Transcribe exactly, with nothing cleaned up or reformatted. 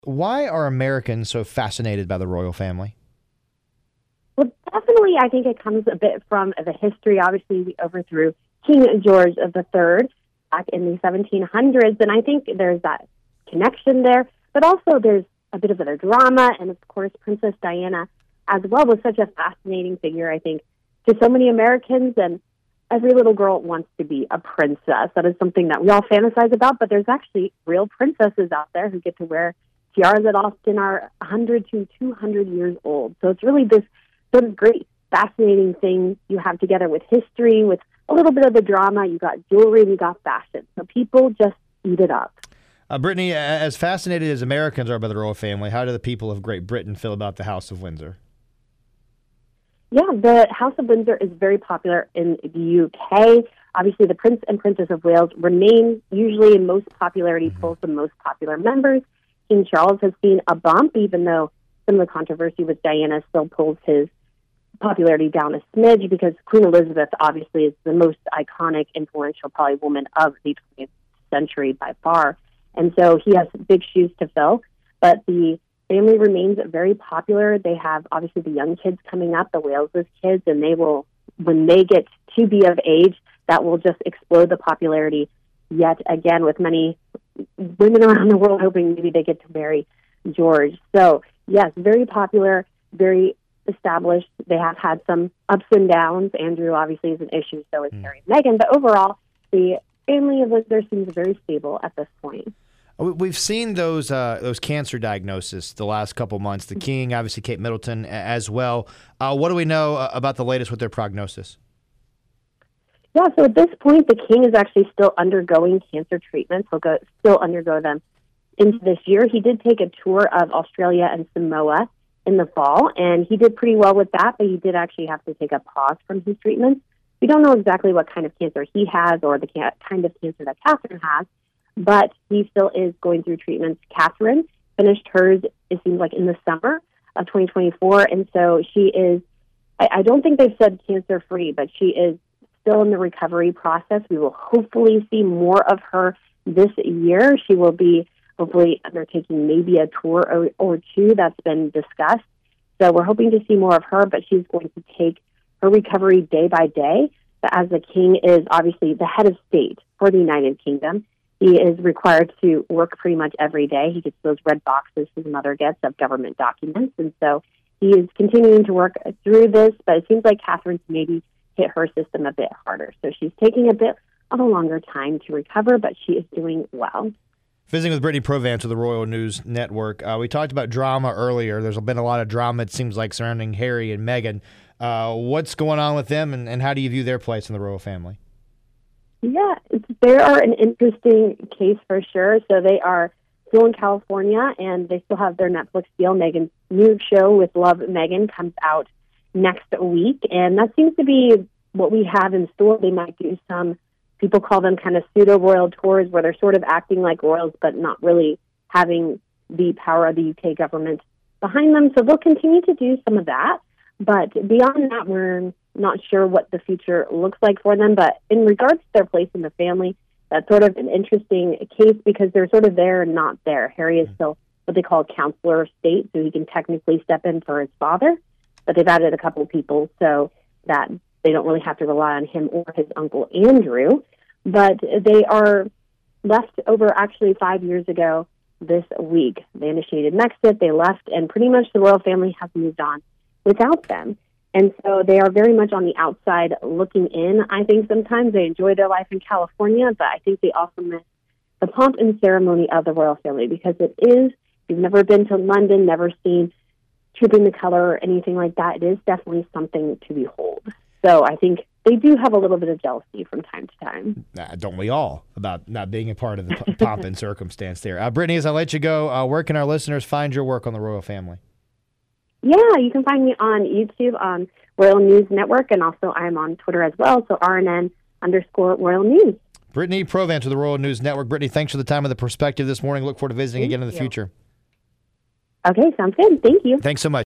Why are Americans so fascinated by the royal family? Well, definitely, I think it comes a bit from the history. Obviously, we overthrew King George the Third back in the seventeen hundreds, and I think there's that connection there. But also, there's a bit of the drama, and of course, Princess Diana as well was such a fascinating figure, I think, to so many Americans, and every little girl wants to be a princess. That is something that we all fantasize about, but there's actually real princesses out there who get to wear tiaras that often are one hundred to two hundred years old. So it's really this sort of great, fascinating thing you have together with history, with a little bit of the drama. You got jewelry, and you got fashion. So people just eat it up. Uh, Brittany, as fascinated as Americans are by the royal family, how do the people of Great Britain feel about the House of Windsor? Yeah, the House of Windsor is very popular in the U K. Obviously, the Prince and Princess of Wales remain usually in most popularity Mm-hmm. polls, the most popular members. King Charles has seen a bump, even though some of the controversy with Diana still pulls his popularity down a smidge, because Queen Elizabeth obviously is the most iconic, influential, probably woman of the twentieth century by far. And so he has big shoes to fill. But the family remains very popular. They have, obviously, the young kids coming up, the Waleses kids, and they will, when they get to be of age, that will just explode the popularity yet again, with many women around the world hoping maybe they get to marry George. So, yes, very popular, very established. They have had some ups and downs. Andrew, obviously, is an issue, so is Mm. Harry and Meghan. But overall, the family of Windsor seems very stable at this point. We've seen those uh, those cancer diagnoses the last couple months. The King, obviously Kate Middleton as well. Uh, what do we know uh, about the latest with their prognosis? Yeah, so at this point, the King is actually still undergoing cancer treatments. He'll go, still undergo them into this year. He did take a tour of Australia and Samoa in the fall, and he did pretty well with that, but he did actually have to take a pause from his treatments. We don't know exactly what kind of cancer he has or the ca- kind of cancer that Catherine has, but he still is going through treatments. Catherine finished hers, it seems like, in the summer of twenty twenty-four, and so she is, I, I don't think they've said cancer-free, but she is still in the recovery process. We will hopefully see more of her this year. She will be hopefully undertaking maybe a tour or, or two that's been discussed. So we're hoping to see more of her, but she's going to take her recovery day by day. But as the King is obviously the head of state for the United Kingdom, he is required to work pretty much every day. He gets those red boxes his mother gets of government documents. And so he is continuing to work through this, but it seems like Catherine's maybe hit her system a bit harder. So she's taking a bit of a longer time to recover, but she is doing well. Visiting with Brittany Provance of the Royal News Network. Uh, we talked about drama earlier. There's been a lot of drama, it seems like, surrounding Harry and Meghan. Uh, what's going on with them, and, and how do you view their place in the royal family? Yeah, it's, they are an interesting case for sure. So they are still in California, and they still have their Netflix deal. Meghan's new show with Love Meghan comes out next week, and that seems to be what we have in store. They might do some, people call them kind of pseudo-royal tours, where they're sort of acting like royals but not really having the power of the U K government behind them. So they'll continue to do some of that, but beyond that, we're not sure what the future looks like for them. But in regards to their place in the family, that's sort of an interesting case because they're sort of there and not there. Harry is still what they call counselor of state, so he can technically step in for his father, but they've added a couple of people so that they don't really have to rely on him or his uncle Andrew. But they are left over actually five years ago this week. They initiated Brexit, they left, and pretty much the royal family has moved on without them. And so they are very much on the outside looking in. I think sometimes they enjoy their life in California, but I think they also miss the pomp and ceremony of the royal family because it is, if you've never been to London, never seen Trooping the Colour or anything like that, it is definitely something to behold. So I think they do have a little bit of jealousy from time to time. Nah, don't we all, about not being a part of the p- pomp and circumstance there. Uh, Brittany, as I let you go, uh, where can our listeners find your work on the royal family? Yeah, you can find me on YouTube on Royal News Network, and also I'm on Twitter as well, so R N N underscore Royal News. Brittany Provance of the Royal News Network. Brittany, thanks for the time and the perspective this morning. Look forward to visiting Thank again in the you. future. Okay, sounds good. Thank you. Thanks so much.